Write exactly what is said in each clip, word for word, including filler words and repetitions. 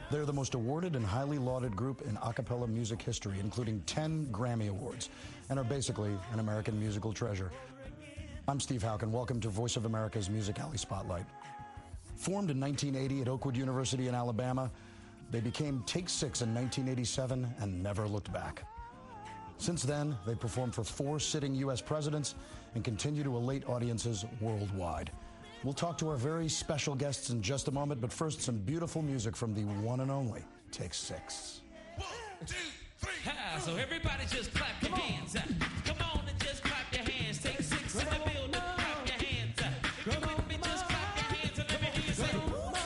They're the most awarded and highly lauded group in a cappella music history, including ten Grammy Awards, and are basically an American musical treasure. I'm Steve Houken. Welcome to Voice of America's Music Alley Spotlight. Formed in nineteen eighty at Oakwood University in Alabama, they became Take Six in nineteen eighty-seven and never looked back. Since then, they performed for four sitting U S presidents and continue to elate audiences worldwide. We'll talk to our very special guests in just a moment, but first, some beautiful music from the one and only Take Six. One, two, three. Ah, so everybody just clap your hands. Come on and just clap your hands. Take Six in the building. Clap your hands. If you're with me, just clap your hands and let me hear you say.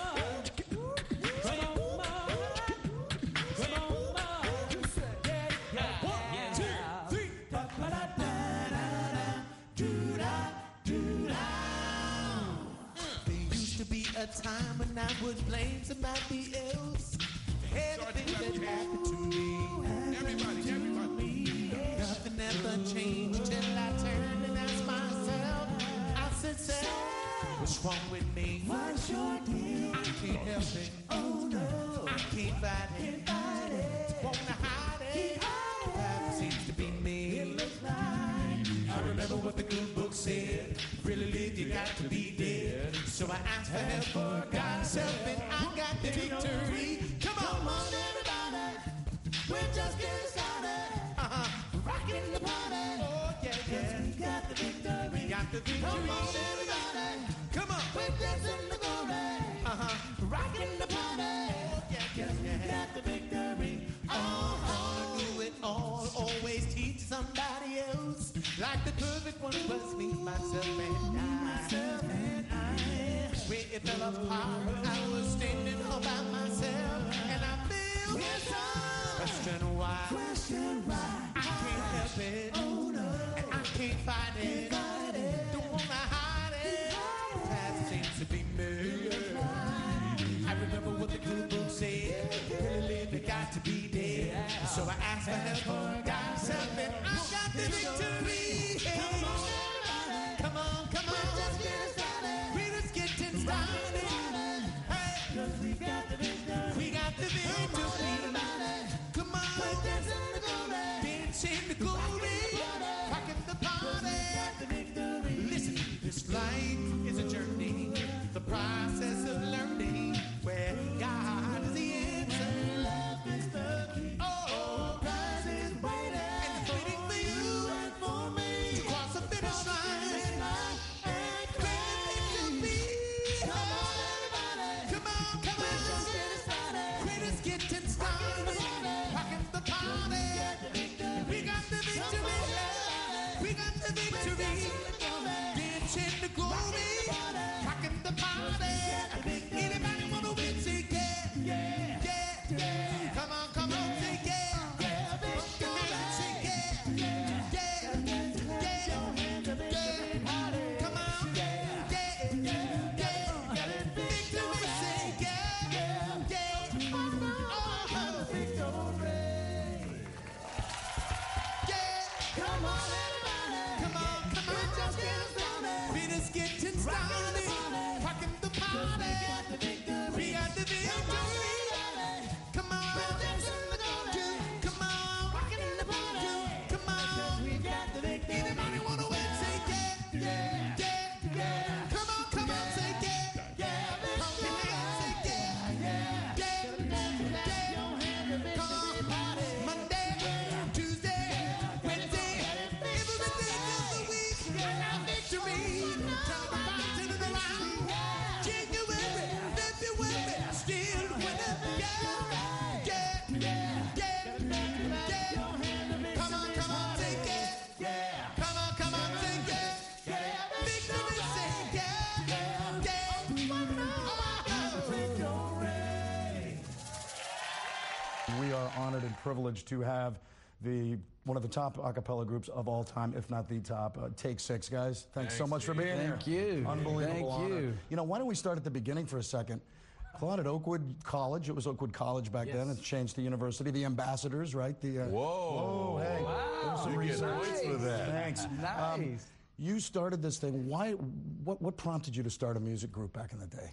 A time when I would blame somebody else for everything that happened to me. Everybody, everybody. Nothing ever changed till I turned and asked myself. I said, "Say, what's wrong with me? What's your deal? I can't help it. Oh no, I can't fight it. Fight it. Wanna hide it. That seems to be me. It looks like I remember what the good book said. Really live, you got to be dead. So I asked for help for God's help, and I got the victory. Come on, Come on everybody, we're just getting started. Uh-huh. Rocking the party. Oh yeah, yeah. We got the victory. We got the victory. Come on everybody, come on. We're dancing the glory. Uh-huh. Rocking the party. Oh yeah, yeah, yeah. We got the victory. Oh, oh, do it all. Always teach somebody else. Like the perfect one was me, myself, and I. Myself and I. Where it fell apart, I was standing all by myself, and I feel yes, question why. Question why. I can't help it. Oh no. And I can't fight it. Fight it. Don't wanna hide it. That seems to be me. I remember what the good book said. Really live, you got to be dead. So I asked for help for God's help, and I got the victory. Come on, everybody. Come on, come on. We're just getting started. We're just getting started. Hey, we got the victory. We got the victory. Come on, we're dancing the glory. Dancing the glory. Rocking the party. Listen, this life is a journey. The process of learning where God is the answer. Love is the key. Oh, prize is waiting. And it's waiting for you and for me to cross the finish line. And claim victory. Come on, everybody. Come on, come on. We're just getting started. We're just getting started. Rocking the party. We got the victory. We got the victory. Dancing the glory. Rocking the party. Anybody wanna win? Say yeah, yeah, yeah, yeah. Come on, come on, say yeah, yeah. Put your hands, say yeah, yeah, yeah, yeah. Come on, yeah, yeah, yeah. Victory, say yeah, yeah. Oh, victory. Yeah, come on, everybody. Come on, come on. We're just getting started. We're just getting started. Rocking the party. We got the victory. Come on. Come on. Rocking the party. Come on. We got the victory. Anybody wanna win? Say yeah. Yeah. Yeah. Yeah. Come on. Come on. Say yeah. Yeah. Pump your hands. Say yeah. Yeah. Yeah. Yeah. Come on. Monday, Tuesday, Wednesday, every day of the week. Our victory. Turn the right to the right. January, February, still winning. Yeah. Yeah. Yeah. Yeah. Come on, come on, take it. Come on, come on, take it. Victory, say yeah. Yeah. We are honored and privileged to have the one of the top a cappella groups of all time, if not the top. Uh, Take Six, guys. Thanks, so much for being here. Thank you. Unbelievable Thank honor. you. You know, why don't we start at the beginning for a second? Claude, at Oakwood College, it was Oakwood College back Yes. then. It's changed to university. The ambassadors, right? The uh, Whoa. Whoa, hey. Wow. There's some You get research. points for that. Thanks. Nice. Um, you started this thing. Why? What, what prompted you to start a music group back in the day?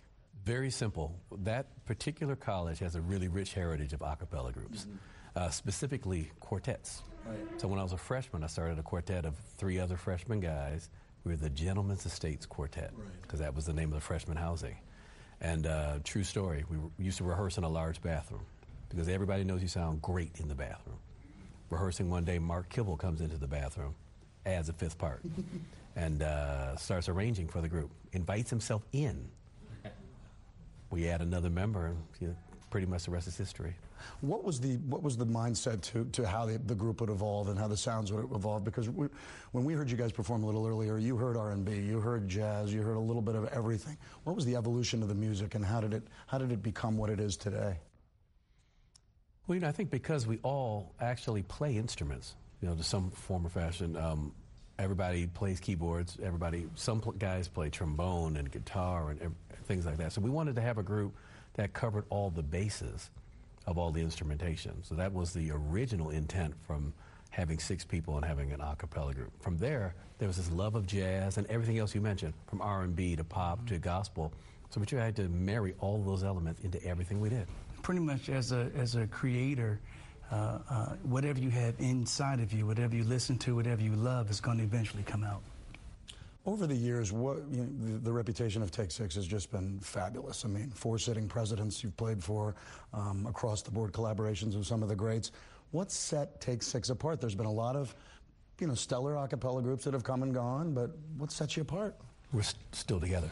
Very simple. That particular college has a really rich heritage of a cappella groups, mm-hmm. uh, specifically quartets. Right. So when I was a freshman, I started a quartet of three other freshman guys. We were the Gentlemen's Estates Quartet, because right. that was the name of the freshman housing. And uh, true story, we, re- we used to rehearse in a large bathroom, because everybody knows you sound great in the bathroom. Rehearsing one day, Mark Kibble comes into the bathroom, adds a fifth part, and uh, starts arranging for the group, invites himself in. We add another member, and you know, pretty much the rest is history. What was the what was the mindset to to how the, the group would evolve and how the sounds would evolve? Because we, when we heard you guys perform a little earlier, you heard R and B, you heard jazz, you heard a little bit of everything. What was the evolution of the music, and how did it how did it become what it is today? Well, you know, I think because we all actually play instruments, you know, to some form or fashion. Um, everybody plays keyboards. Everybody, some pl- guys play trombone and guitar and ev- things like that. So we wanted to have a group that covered all the bases of all the instrumentation. So that was the original intent from having six people and having an a cappella group. From there, there was this love of jazz and everything else you mentioned, from R and B to pop mm-hmm. to gospel. So we tried to marry all of those elements into everything we did. Pretty much as a as a creator, uh, uh, whatever you have inside of you, whatever you listen to, whatever you love is going to eventually come out. Over the years, what, you know, the, the reputation of Take Six has just been fabulous. I mean, four sitting presidents you've played for, um, across-the-board collaborations with some of the greats. What set Take Six apart? There's been a lot of, you know, stellar a cappella groups that have come and gone, but what sets you apart? We're st- still together.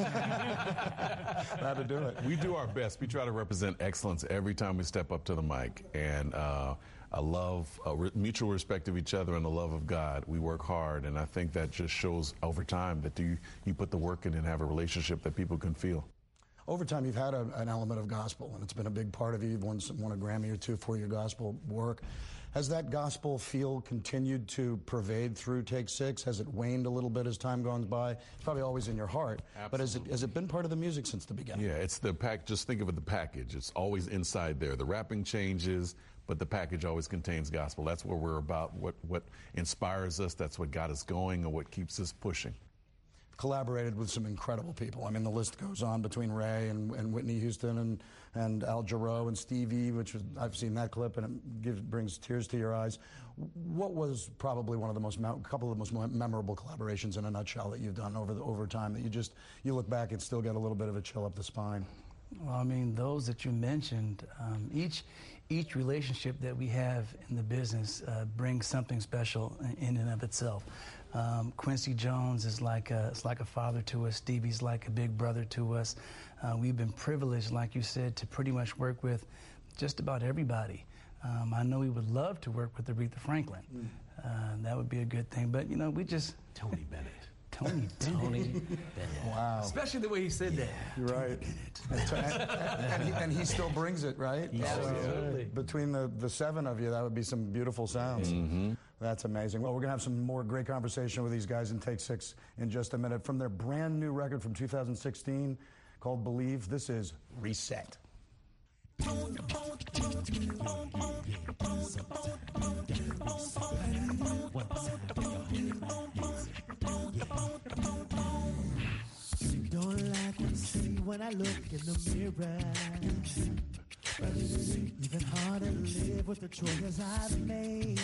How to do it. We do our best. We try to represent excellence every time we step up to the mic. And uh, a love, a re- mutual respect of each other and the love of God. We work hard, and I think that just shows over time that you, you put the work in and have a relationship that people can feel. Over time, you've had a, an element of gospel, and it's been a big part of you. You've won, won a Grammy or two for your gospel work. Has that gospel feel continued to pervade through Take Six? Has it waned a little bit as time goes by? It's probably always in your heart. Absolutely. But has it, has it been part of the music since the beginning? Yeah, it's the pack. Just think of it, the package. It's always inside there. The wrapping changes, but the package always contains gospel. That's what we're about, what, what inspires us. That's what got us going and what keeps us pushing. Collaborated with some incredible people. I mean, the list goes on between Ray and, and Whitney Houston and, and Al Jarreau and Stevie, which was, I've seen that clip and it gives, brings tears to your eyes. What was probably one of the most, a couple of the most memorable collaborations in a nutshell that you've done over the, over time that you just, you look back and still get a little bit of a chill up the spine? Well, I mean, those that you mentioned, um, each each relationship that we have in the business uh, brings something special in and of itself. Um, Quincy Jones is like a, it's like a father to us. Stevie's like a big brother to us. Uh, we've been privileged, like you said, to pretty much work with just about everybody. Um, I know we would love to work with Aretha Franklin. Mm. Uh, that would be a good thing. But, you know, we just... Tony Bennett. Tony Bennett. Tony Bennett. Wow. Especially the way he said yeah. that. You're right. And, and, and, he, and he still brings it, right? Yeah, absolutely. So between the, the seven of you, that would be some beautiful sounds. Mm-hmm. That's amazing. Well, we're going to have some more great conversation with these guys in Take Six in just a minute. From their brand new record from two thousand sixteen called Believe, this is Reset. Don't like what I see when I look in the mirror. Even harder to live with the choices I've made.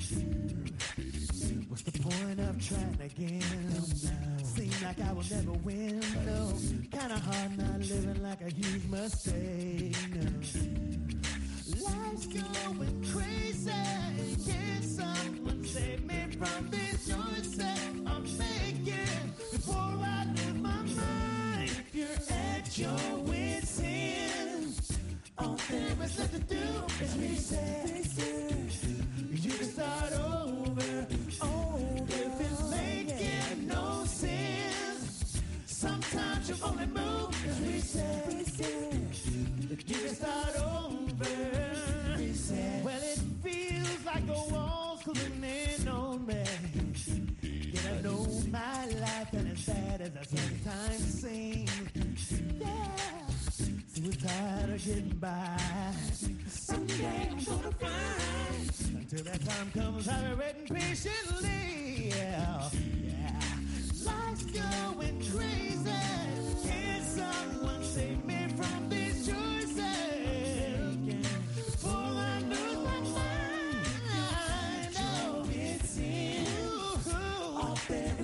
What's the point of trying again? Seem like I will never win. No, kinda hard not living like a huge mistake. No. Life's going crazy. Can someone save me from these choices I'm making before I lose my mind? If you're at your wit's end, all there is left to do is reset. You can start over, over. If it's making no sense, sometimes your only move is reset. You can start over, reset. Well, it feels like the walls closing in on me. Yet I know my life ain't as bad as I sometimes seem. Yeah. We're tired of getting by. Someday I'm gonna find. Until that time comes, I'll be waiting patiently. Yeah, yeah. Life's going crazy. Can someone save me?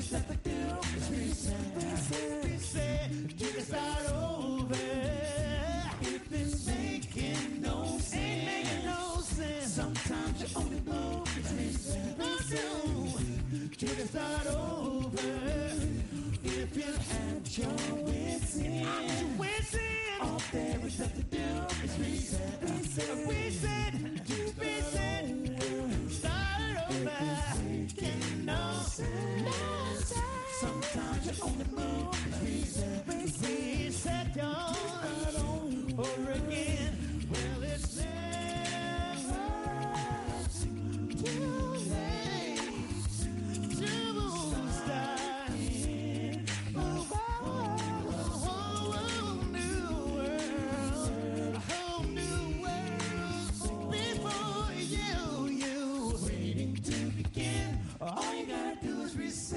is left to do is reset, reset, reset. You can start over. If it's making no sense, ain't making no sense. Sometimes you only move is reset, reset. You can start over. If you had your wits in, all there is left to do is reset, reset, reset, reset. Start over. Making no sense. Sometimes you only move is reset, reset, reset over again. Well, it's never too late to start a whole new world, a whole new world before you, you waiting to begin. All you gotta do is reset.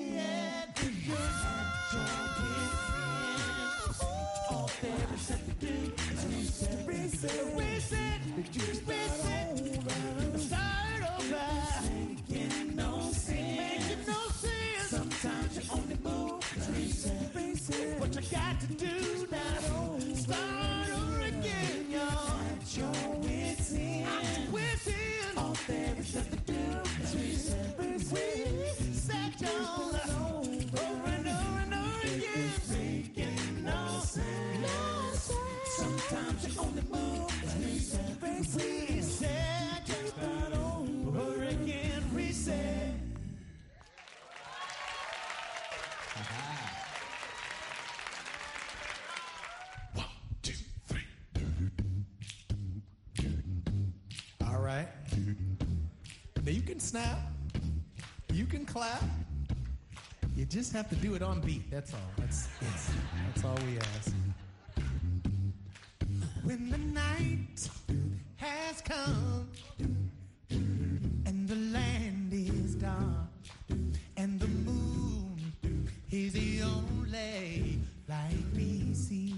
All there is left to do is reset, reset, reset, reset. Start over. Making no sense, making no sense. Sometimes you only move is reset, reset. What you got to do now? Start over again, y'all. At your wits end, wits end. All there is left to do is reset, reset, y'all. Over and over and over again. Making no sense. Sometimes you only move is reset, reset. Start over again. Reset. One, two, three. All right. Now you can snap. You can clap. You just have to do it on beat. That's all. That's that's, that's all we ask. When the night has come and the land is dark and the moon is the only light we see.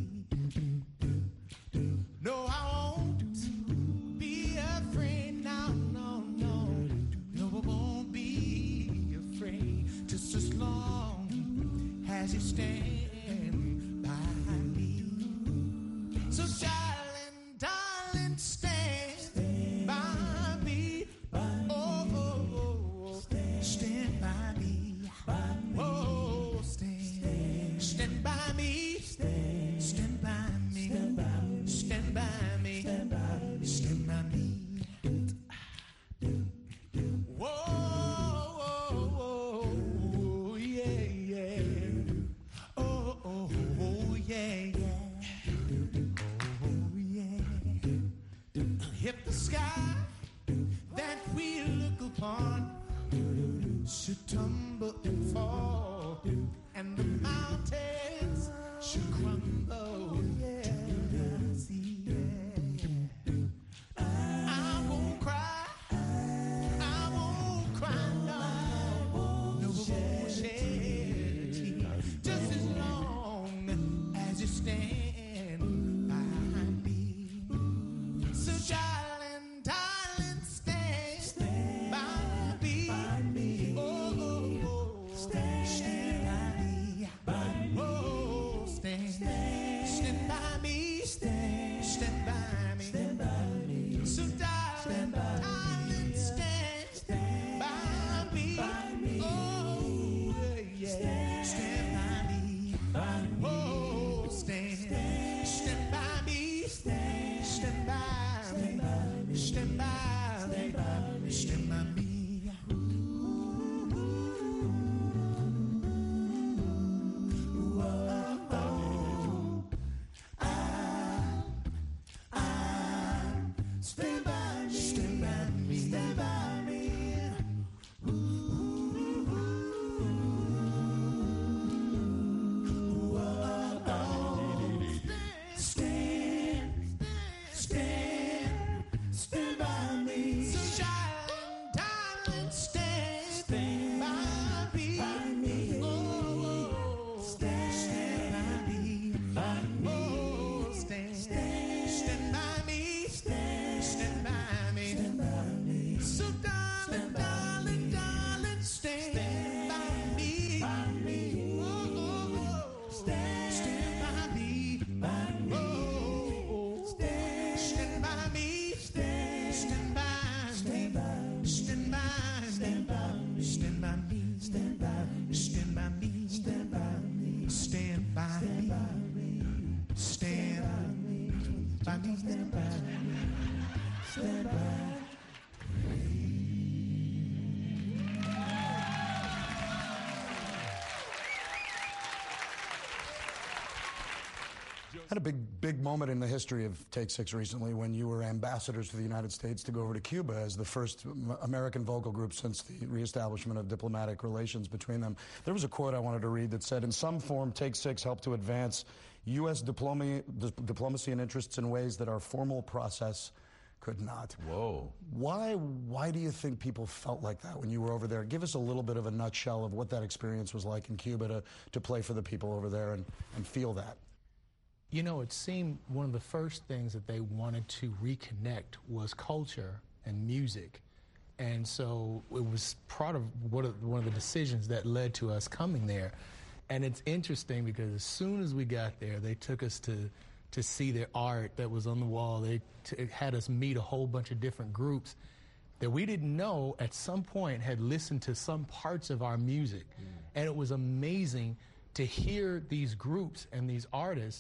No, I won't be afraid. No, no, no. No, I won't be afraid. Just as long as you stand by me. So, darling, darling, stand by me. Oh, oh, oh, stand by me. Oh, stand, stand by me. Stand by me. Stand by me. Stand by me. Whoa, whoa, yeah, yeah. Oh, oh, oh, yeah, yeah. Oh, yeah. If the sky that we look upon should tumble and fall, and the mountains should crumble, yeah, see, yeah. I won't cry, I won't cry, no, no, I won't shed a tear, just as long as you stand by me. So, darling, darling, stand, stand by me. By me. Oh, oh, oh, stand, stand by me. By me. Oh, stand, stand, stand by Had a big, big moment in the history of Take Six recently when you were ambassadors for the United States to go over to Cuba as the first American vocal group since the reestablishment of diplomatic relations between them. There was a quote I wanted to read that said, "In some form, Take Six helped to advance U S diplomacy, diplomacy and interests in ways that our formal process could not." Whoa. Why, why do you think people felt like that when you were over there? Give us a little bit of a nutshell of what that experience was like in Cuba to, to play for the people over there and, and feel that. You know, it seemed one of the first things that they wanted to reconnect was culture and music. And so it was part of one of, one of the decisions that led to us coming there. And it's interesting because as soon as we got there, they took us to, to see their art that was on the wall. They t- had us meet a whole bunch of different groups that we didn't know at some point had listened to some parts of our music. Mm. And it was amazing to hear these groups and these artists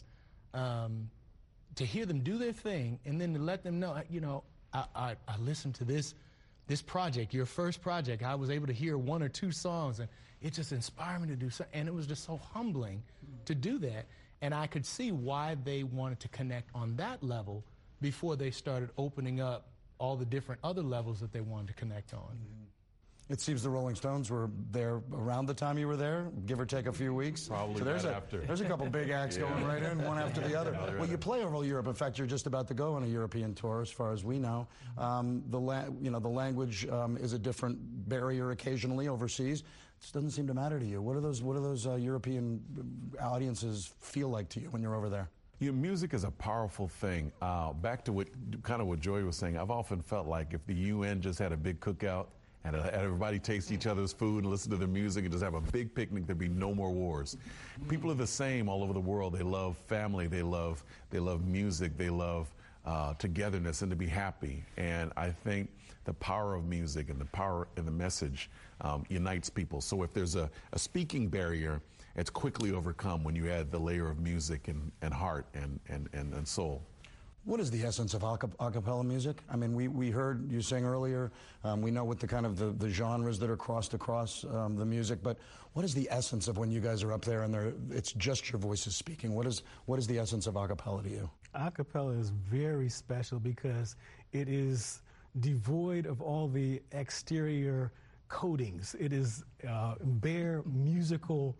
Um, to hear them do their thing, and then to let them know, you know, I, I, I listened to this, this project, your first project. I was able to hear one or two songs, and it just inspired me to do so. And it was just so humbling to do that. And I could see why they wanted to connect on that level before they started opening up all the different other levels that they wanted to connect on. Mm-hmm. It seems the Rolling Stones were there around the time you were there, give or take a few weeks. Probably so there's right a, after. There's a couple big acts yeah. going right in, one after the other. Yeah, well, you play over Europe. In fact, you're just about to go on a European tour, as far as we know. Um, the la- you know the language um, is a different barrier occasionally overseas. It doesn't seem to matter to you. What do those What do those uh, European audiences feel like to you when you're over there? You know, music is a powerful thing. Uh, back to what kind of what Joy was saying, I've often felt like if the U N just had a big cookout and uh, everybody taste each other's food and listen to their music and just have a big picnic, there'd be no more wars. People are the same all over the world. They love family. They love they love music. They love uh, togetherness and to be happy. And I think the power of music and the power and the message um, unites people. So if there's a, a speaking barrier, it's quickly overcome when you add the layer of music and, and heart and, and, and, and soul. What is the essence of a cappella music? I mean, we, we heard you sing earlier. Um, we know what the kind of the, the genres that are crossed across um, the music. But what is the essence of when you guys are up there and it's just your voices speaking? What is what is the essence of a cappella to you? A cappella is very special because it is devoid of all the exterior coatings. It is uh, bare musical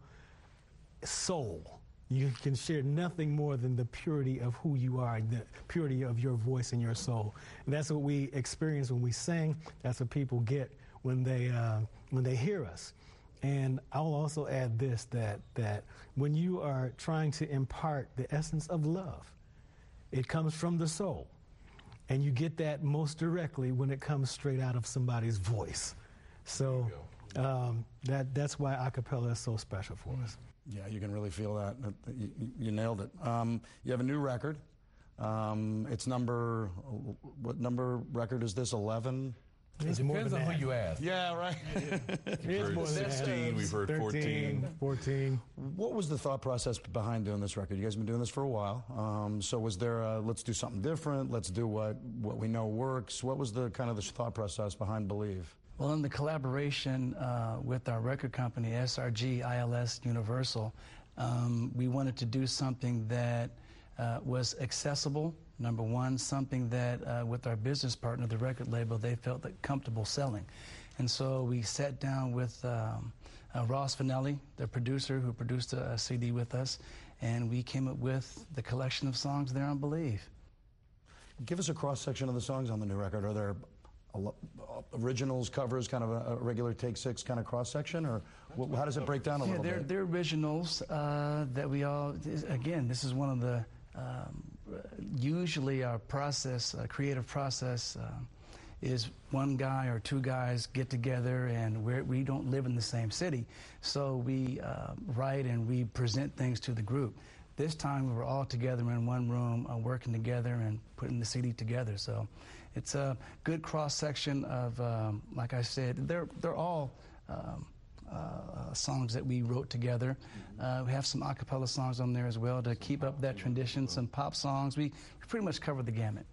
soul. You can share nothing more than the purity of who you are, the purity of your voice and your soul. And that's what we experience when we sing. That's what people get when they uh, when they hear us. And I'll also add this, that that when you are trying to impart the essence of love, it comes from the soul. And you get that most directly when it comes straight out of somebody's voice. So um, that that's why a cappella is so special for us. Yeah, you can really feel that. You, you nailed it. Um, you have a new record. Um, it's number, what number record is this, eleven? It depends on who you ask. Yeah, right. We've heard sixteen, we've heard fourteen. fourteen. What was the thought process behind doing this record? You guys have been doing this for a while. Um, so was there a, let's do something different, let's do what, what we know works? What was the kind of the thought process behind Believe? Well, in the collaboration uh, with our record company, S R G I L S Universal, um, we wanted to do something that uh, was accessible, number one, something that uh, with our business partner, the record label, they felt that comfortable selling. And so we sat down with um, uh, Ross Finelli, the producer who produced a, a C D with us, and we came up with the collection of songs there on Believe. Give us a cross-section of the songs on the new record. Are there originals, covers, kind of a, a regular Take Six kind of cross-section, or wh- how does it break down a yeah, little they're, bit? They're originals uh, that we all, this, again, this is one of the, um, usually our process, uh, creative process, uh, is one guy or two guys get together and we're, we don't live in the same city, so we uh, write and we present things to the group. This time we were all together in one room, uh, working together and putting the C D together. So it's a good cross-section of, um, like I said, they're, they're all um, uh, songs that we wrote together. Uh, we have some a cappella songs on there as well to keep up that tradition, some pop songs. We pretty much covered the gamut.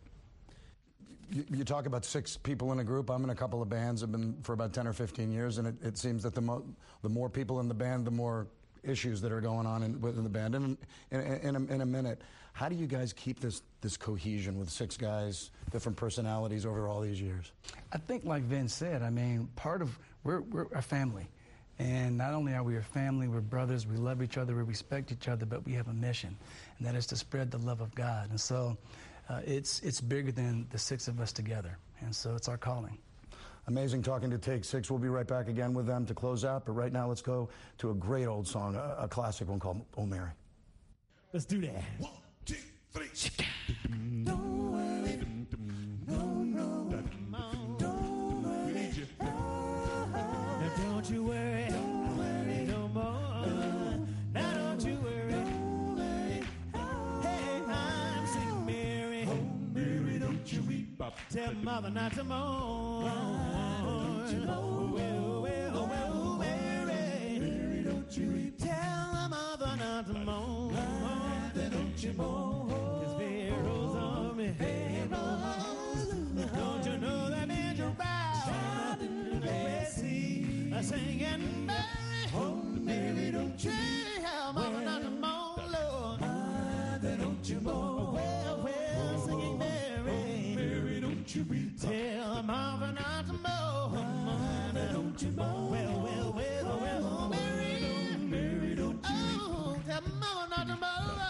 You, you talk about six people in a group. I'm in a couple of bands. I've been for about ten or fifteen years, and it, it seems that the, mo- the more people in the band, the more issues that are going on in, within the band. And in, in, in, a, in a minute, how do you guys keep this this cohesion with six guys, different personalities over all these years? I think, like Vince said, I mean, part of we're we're a family, and not only are we a family, we're brothers. We love each other, we respect each other, but we have a mission, and that is to spread the love of God. And so, uh, it's it's bigger than the six of us together, and so it's our calling. Amazing talking to Take Six. We'll be right back again with them to close out. But right now, let's go to a great old song, a, a classic one called "Oh Mary." Let's do that. One, two, three. Don't worry, no, no, don't worry. Now don't you worry, don't worry no more. Now don't you worry, don't worry. Hey, I'm singing Mary. Oh, Mary, don't you weep. Tell mother not to mourn. Don't you mourn. Well, well, well, Mary. Mary, don't you weep. Tell mother not to mourn. Don't you mourn. Cause Pharaoh's army. Pharaoh's. Don't you know that means you're bound in the Red Sea? Singing Mary. Oh, Mary, don't you tell mother not to mourn, Lord. Mother, don't you mourn. Well, well, singing Mary. Mary, don't you weep. Tell mother not to mourn. Mother, don't you mourn. Well, well, well, well, Mary. Mary, don't you weep. Oh, tell mother not to mourn.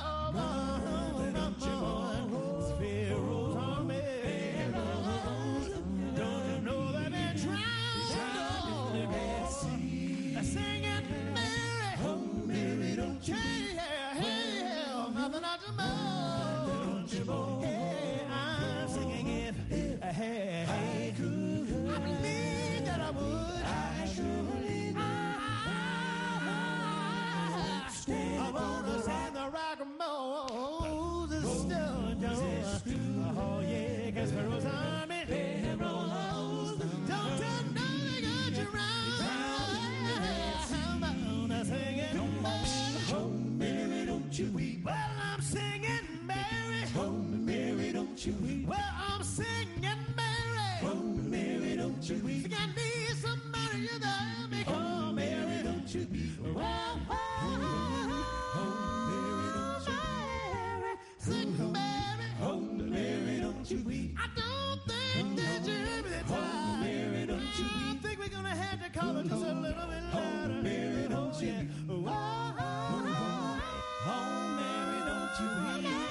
Well, I'm singing Mary. Oh, Mary, don't you weep. Think I need somebody to help me. Oh, Mary, don't you weep. Oh, oh, oh, Mary, don't you weep. Sing Mary. Oh, Mary, don't you weep. I don't think that you hear me that time. Oh, Mary, don't you weep. I think we're gonna have to call it just a little bit louder. Oh, Mary, don't you weep. Oh, oh, oh, oh, Mary, don't you weep.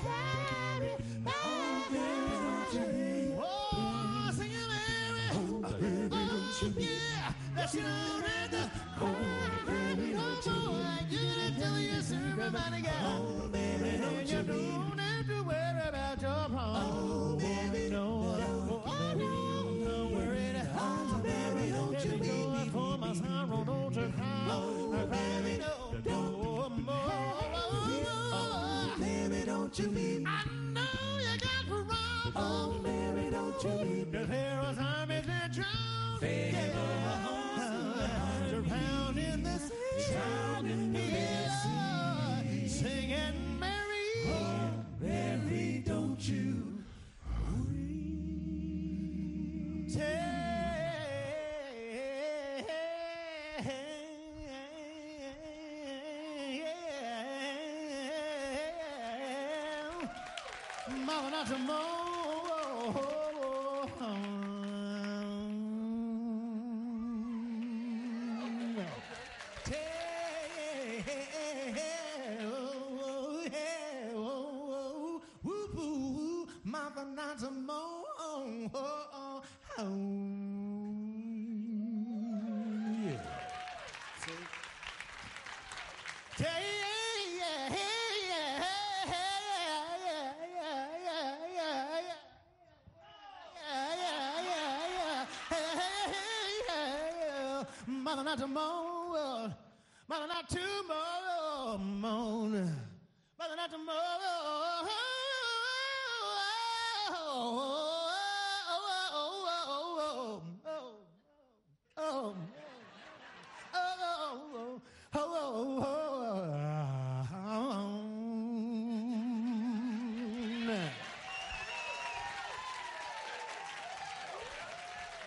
Yeah, that's you know that oh, baby, don't you I gotta tell you, sir, everybody got oh, baby, don't you don't have to worry about your problem. Oh, baby, no, oh, oh, no, don't worry. Oh, baby, don't you be for my sorrow, don't you cry. Oh, baby, no, don't oh, baby, don't you be. I know you got problems. Oh, baby, don't you be. The Pharaoh's armies that drown. Around in the sea, yeah, singing Mary, oh, Mary, don't you tell mother not to mourn. Not to moan. Oh, oh, oh. Yeah. Yeah, yeah, yeah, yeah. Mother not to moan, mother not to moan, moan, mother not to moan.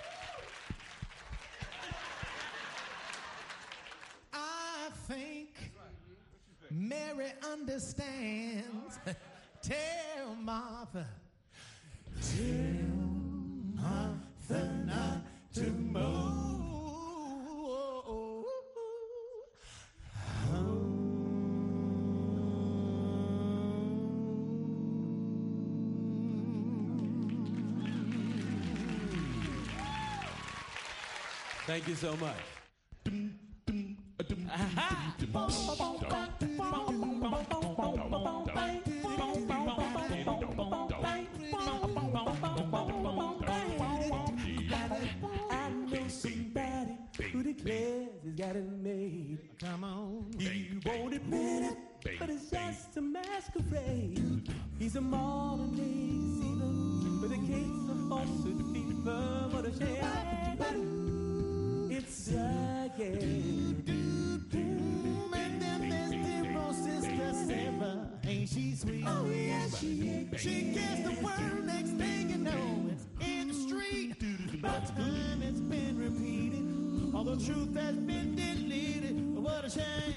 I think Mary understands. Tell Martha. Tell Martha not to move. Thank you so much. Got it made. Come on. He won't admit it, but it's just a masquerade. He's a modern day deceiver with a case of falsehood fever. What a shame. It's again. And then there's dear old sister Sarah. Ain't she sweet? Oh, yes, she is. She gets the word, next thing you know, it's in the street. By the time it's been repeated, all the truth has been deleted. What a shame.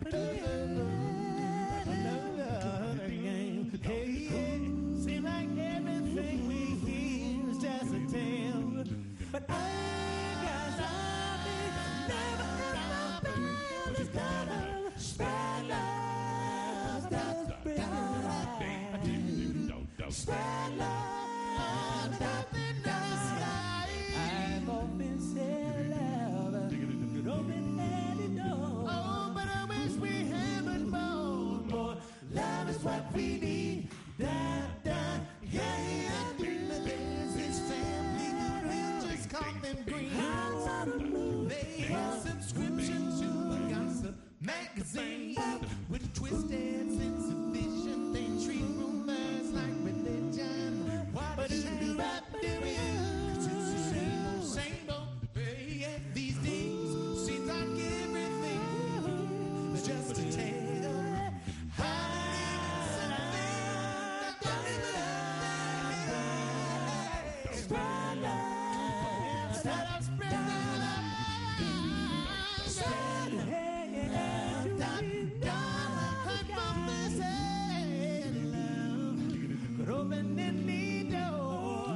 Hey, yeah. Seems like everything we hear is just a tale. But I got something never ever failed. It's gonna spread love. Stop spreading light. Spread love. Nothing else. I've often said love. Oh, but I wish we had much more. More love is what we need. Da, da, yeah, yeah. It's family, we'll just call them green. They have subscription to a gossip magazine with twisted sense of vision. They treat rumors like religion. What a shame, but there we are. It's the same old, same old. Yeah, these days seems like everything is just a tale. Hiding something that doesn't spread love. Instead of spreading love, spread love. Hide from this hell. Could open any door.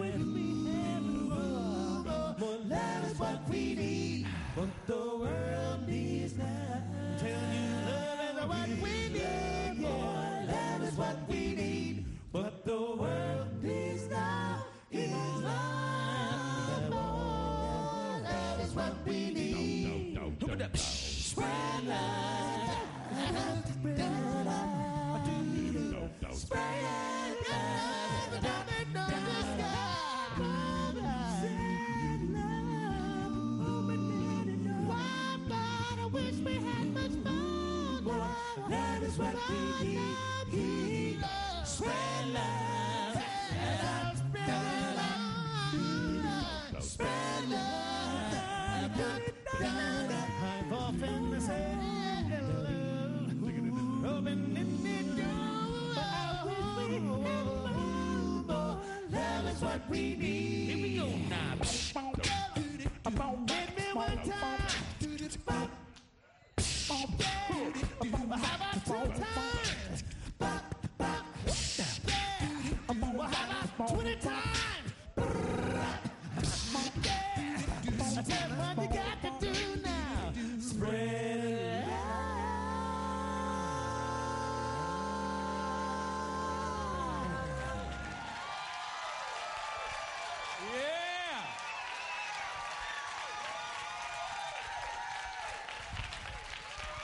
More love is what we need. What the world needs now. Tell you love is what we need. More love is what we need. What the world needs now is love. More love is what we need. Spread love. Spread love. Spread love. Down in the sky. I wish we had much more. That is what we need. Spread love. Spread love. Spread love. I've often said love. Open in the door. I wish we had more. That is what we need. Here we go now. Give me one time. How about two times? Well, how about twenty times?